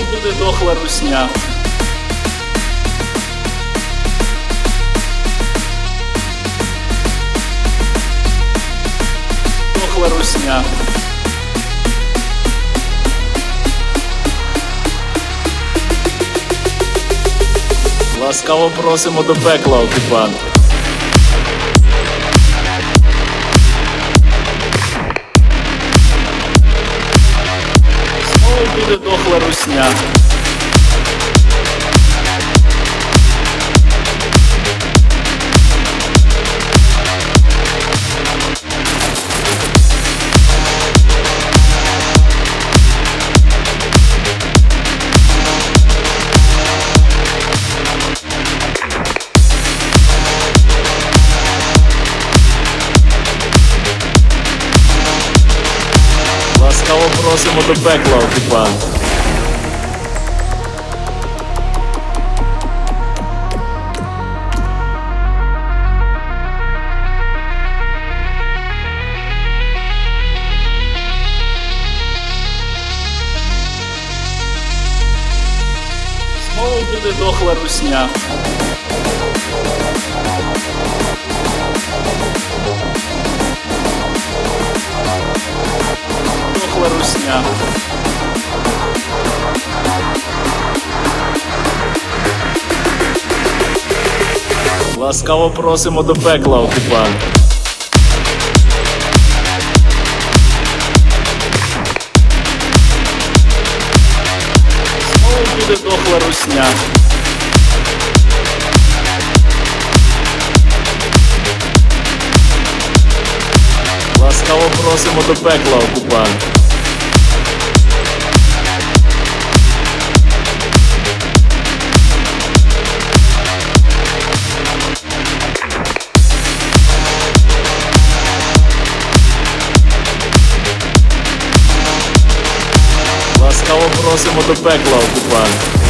буде дохла русня. Дохла русня. Ласкаво просимо до пекла, окупанти. Знову буде дохла русня. Ласкаво просимо до пекла, окупанти. Знову буде дохла русня. Дохла русня. Ласкаво просимо до пекла, окупанти. Знову буде дохла русня. Ласкаво просимо до пекла, окупанти. Ласкаво просимо до пекла, окупанти.